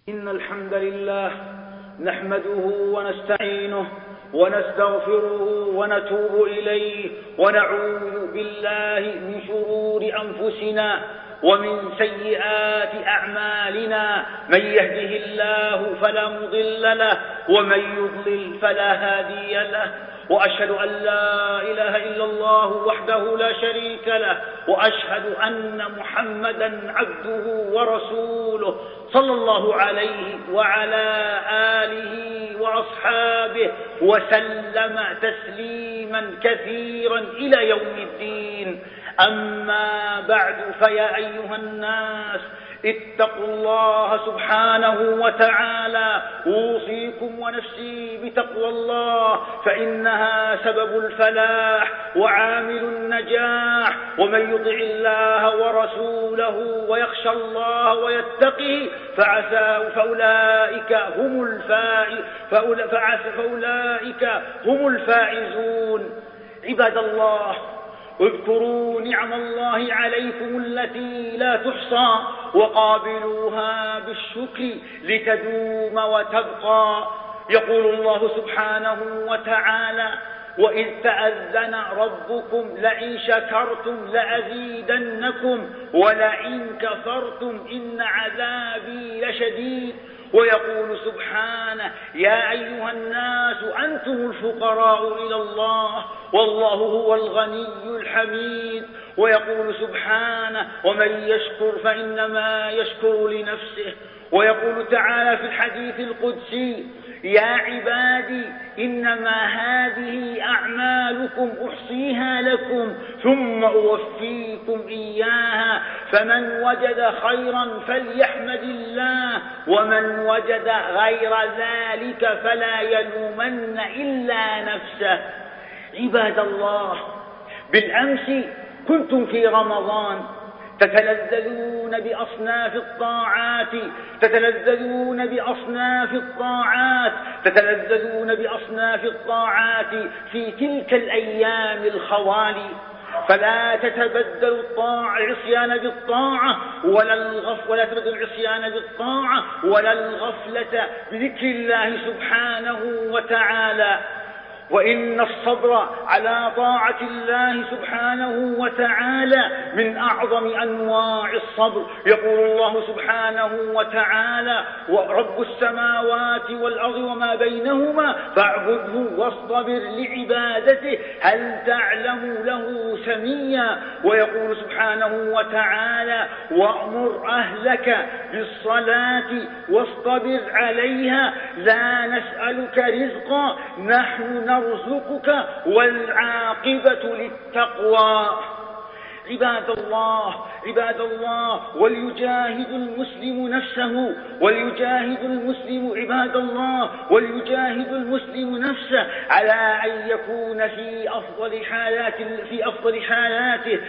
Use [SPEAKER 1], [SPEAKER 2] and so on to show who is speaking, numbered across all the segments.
[SPEAKER 1] إن الحمد لله نحمده ونستعينه ونستغفره ونتوب إليه ونعوذ بالله من شرور أنفسنا ومن سيئات أعمالنا. من يهده الله فلا مضل له ومن يضلل فلا هادي له، وأشهد أن لا إله إلا الله وحده لا شريك له، وأشهد أن محمدا عبده ورسوله صلى الله عليه وعلى آله وأصحابه وسلم تسليما كثيرا إلى يوم الدين. أما بعد، فيا أيها الناس اتقوا الله سبحانه وتعالى، أوصيكم ونفسي بتقوى الله، فإنها سبب الفلاح وعامل النجاح. ومن يطع الله ورسوله ويخشى الله ويتقه فأولئك هم الفائزون. عباد الله، اذكروا نعم الله عليكم التي لا تحصى وقابلوها بالشكر لتدوم وتبقى. يقول الله سبحانه وتعالى: وإذ تأذن ربكم لئن شكرتم لأزيدنكم ولئن كفرتم إن عذابي لشديد. ويقول سبحانه: يا أيها الناس أنتم الفقراء إلى الله والله هو الغني الحميد. ويقول سبحانه: ومن يشكر فإنما يشكر لنفسه. ويقول تعالى في الحديث القدسي: يا عبادي إنما هذه أعمالكم أحصيها لكم ثم أوفيكم إياها، فمن وجد خيرا فليحمد الله ومن وجد غير ذلك فلا يلومن إلا نفسه. عباد الله، بالأمس كنتم في رمضان تتلذذون بأصناف الطاعات في تلك الأيام الخوالي، فلا تتبدل العصيان بالطاعة ولا الغفلة بذكر الله سبحانه وتعالى. وإن الصبر على طاعة الله سبحانه وتعالى من أعظم أنواع الصبر. يقول الله سبحانه وتعالى: ورب السماوات والأرض وما بينهما فاعبده واصطبر لعبادته هل تعلم له سميا. ويقول سبحانه وتعالى: وأمر أهلك بالصلاة واصطبر عليها لا نسألك رزقا نحن نرزقك والعاقبة للتقوى. عباد الله، وليجاهد المسلم نفسه على أن يكون في أفضل حالاته،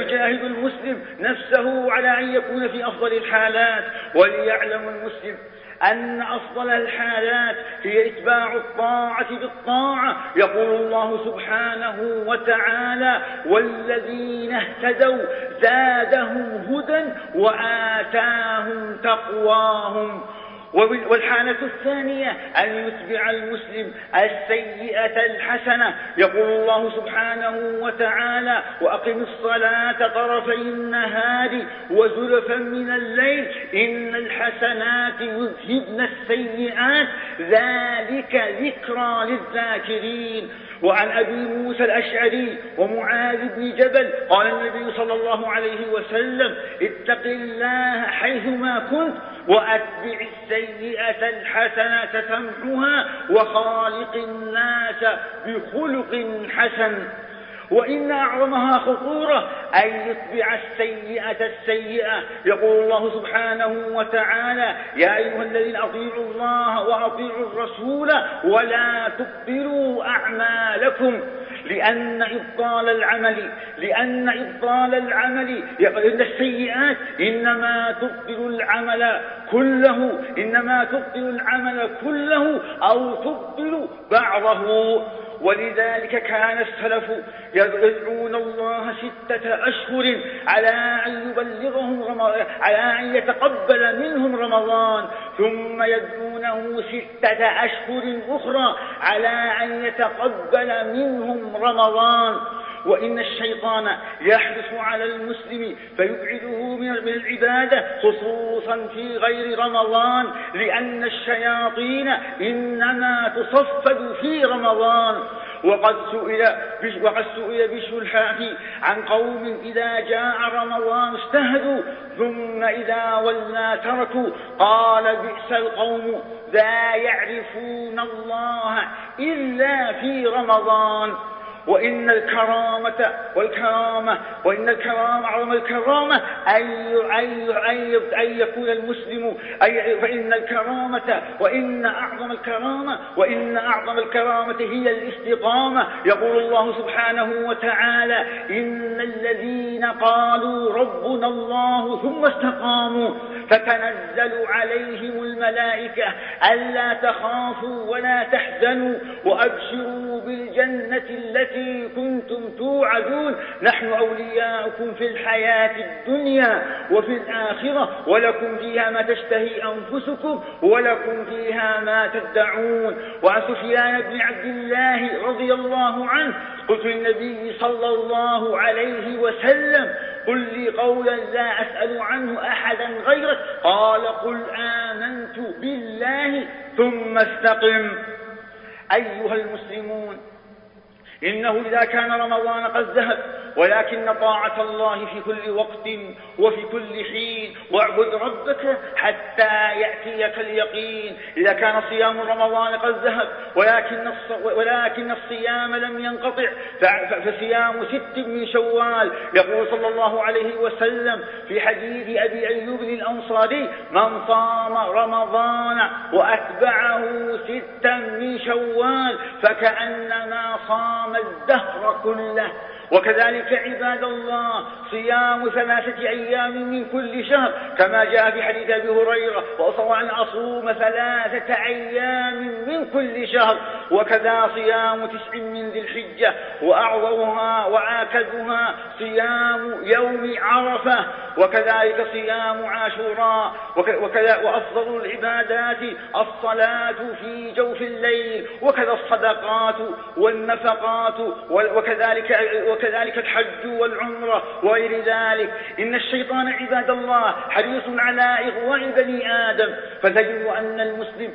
[SPEAKER 1] وليعلم المسلم أن أفضل الحالات هي إتباع الطاعة بالطاعة. يقول الله سبحانه وتعالى: والذين اهتدوا زادهم هدى وآتاهم تقواهم. والحالة الثانية أن يتبع المسلم السيئة الحسنة. يقول الله سبحانه وتعالى: وأقم الصلاة طرفي النهار وزلفا من الليل إن الحسنات يذهبن السيئات ذلك ذكرى للذاكرين. وعن أبي موسى الأشعري ومعاذ بن جبل قال النبي صلى الله عليه وسلم: اتق الله حيثما كنت وأتبع السيئة الحسنة تمحها وخالق الناس بخلق حسن. وإن أعظمها خطورة أن يتبع السيئة. يقول الله سبحانه وتعالى: يا أيها الذين أطيعوا الله وأطيعوا الرسول ولا تبطلوا أعمالكم. لأن إبطال العمل السيئات إنما تبطل العمل كله، إنما تبطل العمل كله أو تبطل بعضه. ولذلك كان السلف يدعون الله 6 أشهر على أن يتقبل منهم رمضان، ثم يدعونه 6 أشهر أخرى على أن يتقبل منهم رمضان. وإن الشيطان يحرص على المسلم فيبعده من العبادة خصوصا في غير رمضان، لأن الشياطين إنما تصفد في رمضان. وقد سئل بشر الحافي عن قوم إذا جاء رمضان اجتهدوا ثم إذا ولى تركوا، قال بئس القوم لا يعرفون الله إلا في رمضان. وإن الكرامة أعظم الكرامة أن يكون المسلم فإن الكرامة وإن أعظم الكرامة هي الاستقامة. يقول الله سبحانه وتعالى: إن الذين قالوا ربنا الله ثم استقاموا تتنزل عليهم الملائكة ألا تخافوا ولا تحزنوا وأبشروا بالجنة التي كنتم توعدون، نحن أولياؤكم في الحياة الدنيا وفي الآخرة ولكم فيها ما تشتهي أنفسكم ولكم فيها ما تدعون. وعن سفيان بن عبد الله رضي الله عنه: قلت للنبي صلى الله عليه وسلم: قل لي قولا لا أسأل عنه أحدا غيرك، قال: قل آمنت بالله ثم استقم. أيها المسلمون، إنه إذا كان رمضان قد ذهب ولكن طاعة الله في كل وقت وفي كل حين، واعبد ربك حتى يأتيك اليقين. إذا كان صيام رمضان قد ذهب ولكن الصيام لم ينقطع فصيام 6 من شوال. يقول صلى الله عليه وسلم في حديث أبي أيوب الأنصاري: من صام رمضان وأتبعه 6 من شوال فكأنما صام الدهر كله. وكذلك عباد الله صيام 3 أيام من كل شهر، كما جاء في حديث أبي هريرة: وأصوى أن أصوم 3 أيام من كل شهر. وكذا صيام 9 من ذي الحجة، وأعظمها وآكدها صيام يوم عرفة، وكذلك صيام عاشوراء. وأفضل العبادات الصلاة في جوف الليل، وكذا الصدقات والنفقات، وكذلك الحج والعمرة وغير ذلك. إن الشيطان عباد الله حريص على إغواء بني آدم، فتجد أن المسلم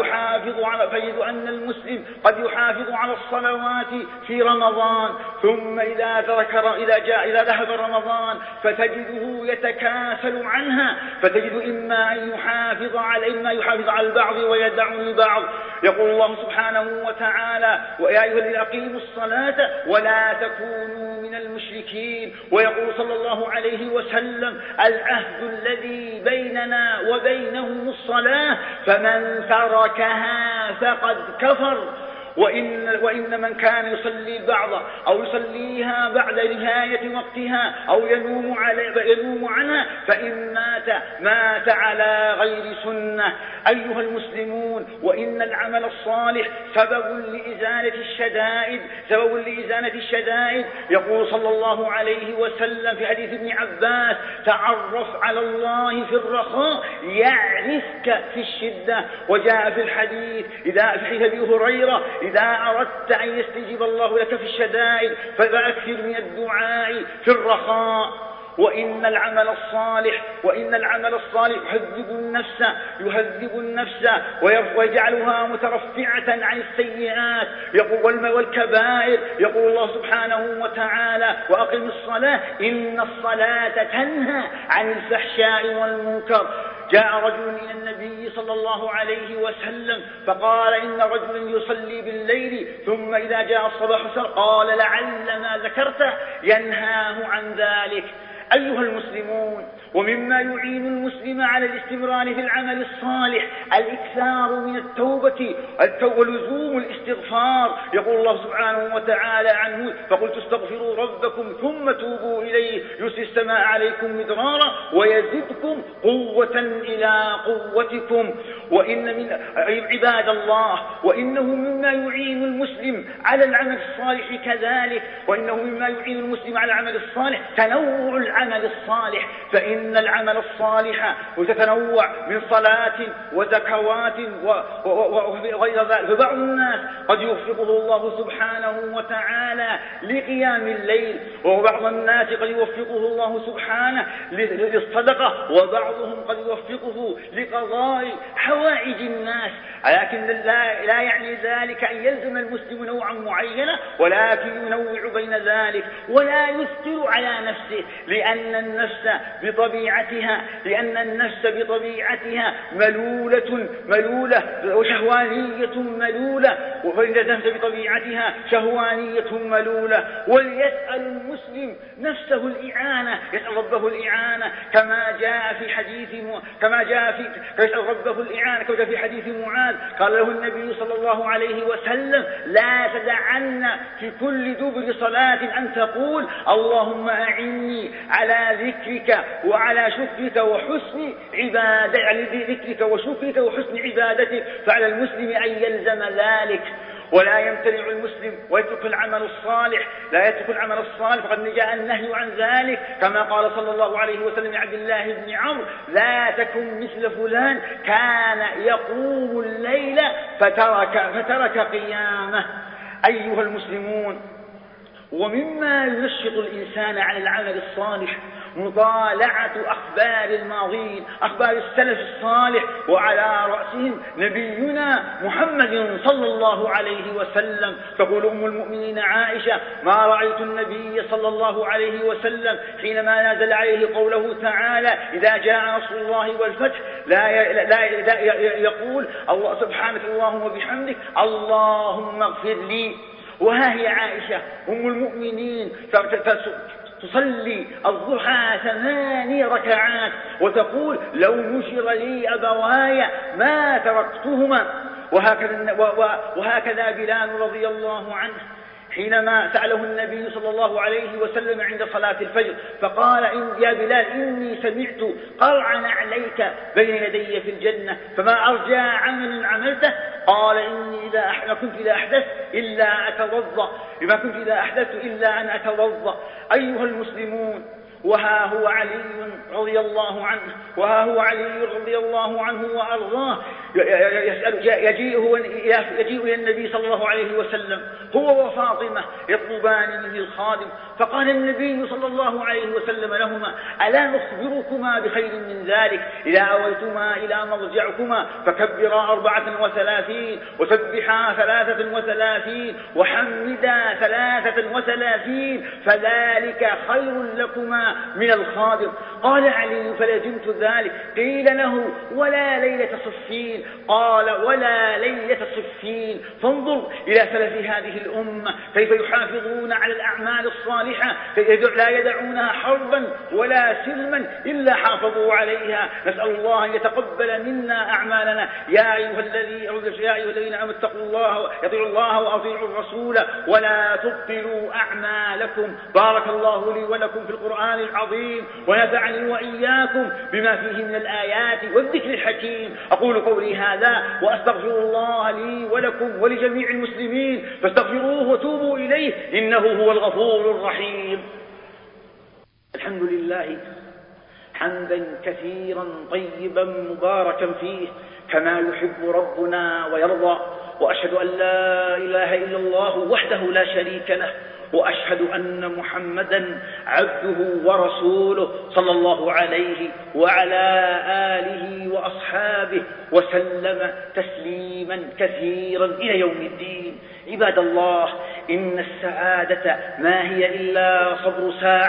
[SPEAKER 1] قد يحافظ على الصلوات في رمضان، ثم إذا ذهب رمضان فتجده يتكاسل عنها، فتجد إما أن يحافظ على البعض ويدع البعض. يقول الله سبحانه وتعالى: ويا أيها الذين أقيموا الصلاة ولا تكونوا من المشركين. ويقول صلى الله عليه وسلم: العهد الذي بيننا وبينهم الصلاة، فمن تركها فقد كفر. وإن من كان يصلي البعض أو يصليها بعد نهاية وقتها أو ينوم عنها فإن مات على غير سنة. أيها المسلمون، وإن العمل الصالح سبب لإزالة الشدائد. يقول صلى الله عليه وسلم في حديث ابن عباس: تعرف على الله في الرخاء يعرفك في الشدة. وجاء في الحديث في حديث أبي هريرة: إذا أردت أن يستجيب الله لك في الشدائد فأكثر من الدعاء في الرخاء. وإن العمل الصالح يهذب النفس ويجعلها مترفعة عن السيئات والكبائر. يقول الله سبحانه وتعالى: وأقم الصلاة إن الصلاة تنهى عن الفحشاء والمنكر. جاء رجل إلى النبي صلى الله عليه وسلم فقال: إن رجلا يصلي بالليل ثم إذا جاء الصباح قال: لعل ما ذكرت ينهاه عن ذلك. أيها المسلمون، ومما يعين المسلم على الاستمرار في العمل الصالح الإكثار من التوبة ولزوم الاستغفار. يقول الله سبحانه وتعالى عنه: فقلت استغفروا ربكم ثم توبوا إليه يرسل السماء عليكم مدرارا ويزدكم قوة إلى قوتكم. وإن من عباد الله، وإنه مما يعين المسلم على العمل الصالح كذلك، وإنه مما يعين المسلم على العمل الصالح تنوع العمل الصالح، فإن العمل الصالح يتنوع من صلاة وزكوات وغير ذلك. فبعض الناس قد يوفقه الله سبحانه وتعالى لقيام الليل، وبعض الناس قد يوفقه الله سبحانه للصدقة، وبعضهم قد يوفقه لقضاء حوائج الناس. لكن لا يعني ذلك أن يلزم المسلم نوعا معينا، ولكن ينوع بين ذلك ولا يثقل على نفسه، لأن النفس بطبيعتها ملولة وشهوانية ملولة، وإن النفس بطبيعتها شهوانية ملولة. وليسأل المسلم نفسه الإعانة، يسأل ربه الإعانة كما جاء في حديث معاذ قال له النبي صلى الله عليه وسلم: لا تدعن في كل دبر صلاة أن تقول: اللهم أعني على ذكرك وعلى شكرك وحسن عبادتك. فعلى المسلم أن يلزم ذلك، ولا يمتنع المسلم ويترك العمل الصالح، فقد جاء النهي عن ذلك، كما قال صلى الله عليه وسلم لعبد الله بن عمرو: لا تكن مثل فلان كان يقوم الليل فترك قيامه. أيها المسلمون، ومما ينشط الإنسان على العمل الصالح مطالعة أخبار الماضين، أخبار السلف الصالح، وعلى رأسهم نبينا محمد صلى الله عليه وسلم. تقول أم المؤمنين عائشة: ما رأيت النبي صلى الله عليه وسلم حينما نزل عليه قوله تعالى: إذا جاء نصر الله والفتح لا يقول الله سبحانك اللهم وبحمدك اللهم اغفر لي. وها هي عائشة أم المؤمنين تصلي الضحى 8 ركعات وتقول: لو نشر لي أبواي ما تركتهما. وهكذا بلال رضي الله عنه حينما سأله النبي صلى الله عليه وسلم عند صلاة الفجر فقال: يا بلال إني سمعت قرعا عليك بين يدي في الجنة، فما أرجى عمل عملته؟ قال: إني ما كنت إذا أحدثت إلا أن أتوضأ. أيها المسلمون، وها هو علي رضي الله عنه وأرضاه يجيء إلى النبي صلى الله عليه وسلم هو وفاطمة يطلبان منه الخادم، فقال النبي صلى الله عليه وسلم لهما: ألا نخبركما بخير من ذلك؟ إذا أويتما إلى مرجعكما فكبرا 34 وسبحا 33 وحمدا 33 فذلك خير لكما من الخادم. قال علي: فلزمت ذلك. قيل له: ولا ليلة صفين؟ قال: ولا ليلة صفين. فانظر إلى سلف هذه الأمة كيف يحافظون على الأعمال الصالحة، لا يدعونها حربا ولا سلما إلا حافظوا عليها. نسأل الله أن يتقبل منا أعمالنا. يا أيها الذين آمنوا اتقوا الله، اطيعوا الله وأطيعوا الرسول ولا تبطلوا أعمالكم. بارك الله لي ولكم في القرآن العظيم، ونفعني وإياكم بما فيه من الآيات والذكر الحكيم. أقول قولي هذا وأستغفر الله لي ولكم ولجميع المسلمين، فاستغفروه وتوبوا إليه إنه هو الغفور الرحيم. الحمد لله حمدا كثيرا طيبا مباركا فيه كما يحب ربنا ويرضى، وأشهد أن لا إله إلا الله وحده لا شريك له، وأشهد أن محمدا عبده ورسوله صلى الله عليه وعلى آله وأصحابه وسلم تسليما كثيرا إلى يوم الدين. عباد الله، إن السعادة ما هي إلا صبر ساعة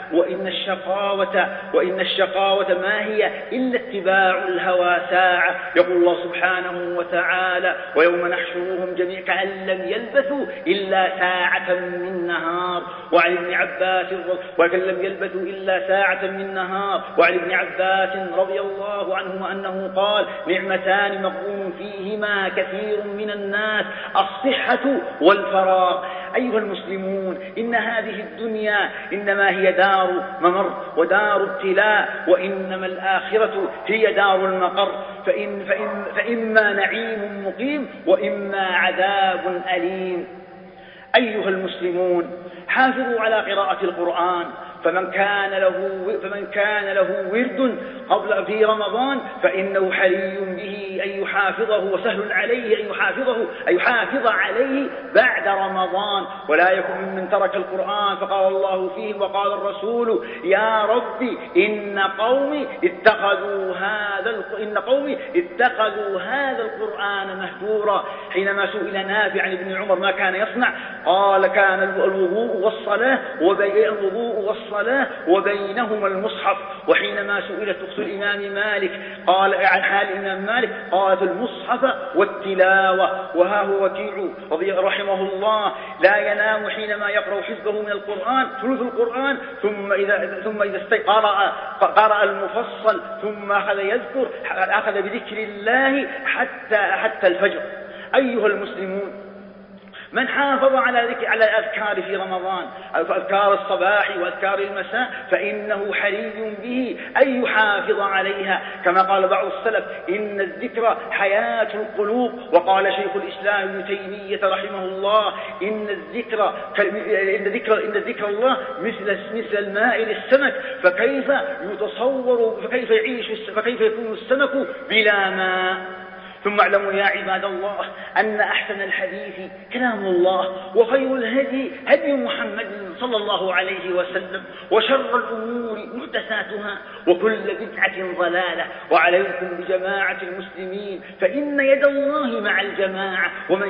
[SPEAKER 1] وإن الشقاوة ما هي إلا اتباع الهوى ساعة. يقول الله سبحانه وتعالى: ويوم نحشرهم جميعا كأن لم يلبثوا إلا ساعة من نهار. وعن ابن عباس وكأن لم يلبثوا إلا ساعة من نهار. وعن ابن عباس رضي الله عنهما أنه قال: نعمتان مغبون فيهما كثير من الناس: الصحة والفراغ. أيها المسلمون، إن هذه الدنيا إنما هي دار ممر ودار ابتلاء، وإنما الآخرة هي دار المقر، فإما نعيم مقيم وإما عذاب أليم. أيها المسلمون، حافظوا على قراءة القرآن، فمن كان له ورد قبل في رمضان فإنه حري به أن يحافظه، وسهل عليه أن يحافظ عليه بعد رمضان، ولا يكن ممن ترك القرآن فقال الله فيه وقال الرسول: يا ربي إن قومي اتخذوا هذا القرآن مهجورا. حينما سئل نافع عن ابن عمر ما كان يصنع قال: كان الوضوء والصلاة وبينهما المصحف. وحينما سئلت أخت الإمام مالك قال عن حال الإمام مالك قالت: المصحف والتلاوة. وها هو وكيع رحمه الله لا ينام حينما يقرأ حزبه من القرآن ثلث القرآن، ثم إذا قرأ المفصل ثم أخذ بذكر الله حتى الفجر. أيها المسلمون، من حافظ على الأذكار في رمضان، أذكار الصباح وأذكار المساء، فإنه حري به أن يحافظ عليها، كما قال بعض السلف: إن الذكر حياة القلوب. وقال شيخ الإسلام ابن تيمية رحمه الله: إن ذكر الله مثل الماء للسمك، فكيف يكون السمك بلا ماء. ثم اعلموا يا عباد الله أن أحسن الحديث كلام الله، وخير الهدي هدي محمد صلى الله عليه وسلم، وشر الأمور محدثاتها، وكل بدعة ضلالة. وعليكم بجماعة المسلمين، فإن يد الله مع الجماعة، ومن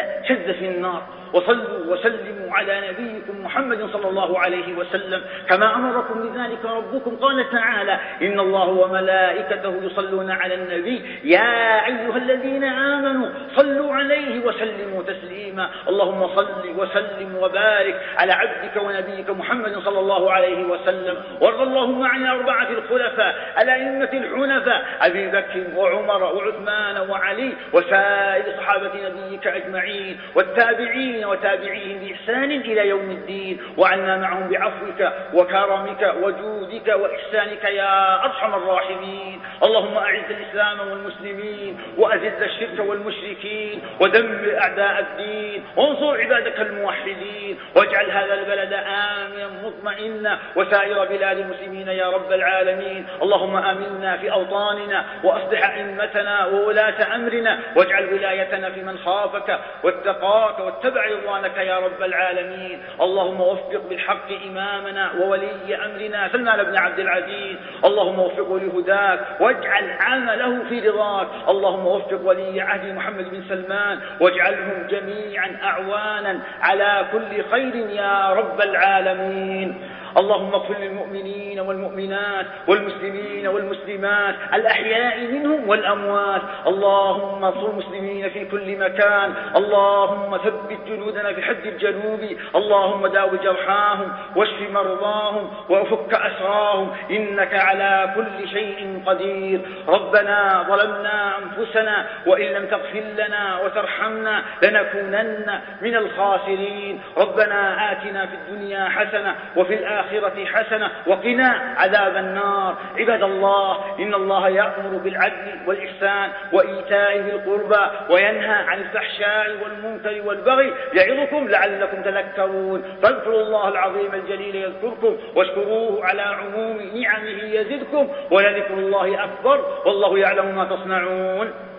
[SPEAKER 1] شذ في النار. وصلوا وسلموا على نبيكم محمد صلى الله عليه وسلم كما أمركم بذلك ربكم. قال تعالى: إن الله وملائكته يصلون على النبي يا أيها الذين آمنوا صلوا عليه وسلموا تسليما. اللهم صل وسلم وبارك على عبدك ونبيك محمد صلى الله عليه وسلم. وارض اللهم عن الأربعة الخلفاء الأئمة الحنفاء أبي بكر وعمر وعثمان وعلي وسائر صحابة نبيك أجمعين، والتابعين وتابعيهم بإحسان إلى يوم الدين، وعنا معهم بعفوك وكرمك وجودك وإحسانك يا أرحم الراحمين. اللهم أعز الإسلام والمسلمين، وأذل الشرك والمشركين، ودمر أعداء الدين، وانصر عبادك الموحدين، واجعل هذا البلد آمنا مطمئنا وسائر بلاد المسلمين يا رب العالمين. اللهم آمنا في أوطاننا، وأصلح أئمتنا وولاة أمرنا، واجعل ولايتنا في من خافك واتقاك واتبع رضوانك يا رب العالمين. اللهم وفق بالحق إمامنا وولي أمرنا سلمان بن عبد العزيز، اللهم وفقه لهداك واجعل عمله في رضاك. اللهم وفق ولي عهد محمد بن سلمان، واجعلهم جميعا أعوانا على كل خير يا رب العالمين. اللهم اغفر للمؤمنين والمؤمنات والمسلمين والمسلمات الأحياء منهم والأموات. اللهم انصر المسلمين في كل مكان. اللهم ثبت جنودنا في حد الجنوب. اللهم داوي جرحاهم واشف مرضاهم وفك أسراهم، إنك على كل شيء قدير. ربنا ظلمنا أنفسنا، وإن لم تغفر لنا وترحمنا لنكونن من الخاسرين. ربنا آتنا في الدنيا حسنة وفي الآخرة حسنة وقنا عذاب النار. عباد الله، إن الله يأمر بالعدل والإحسان وإيتاء ذي القربى، وينهى عن الفحشاء والمنكر والبغي، يعظكم لعلكم تذكرون. فاذكروا الله العظيم الجليل يذكركم، واشكروه على عموم نعمه يزدكم، ولذكر الله أكبر، والله يعلم ما تصنعون.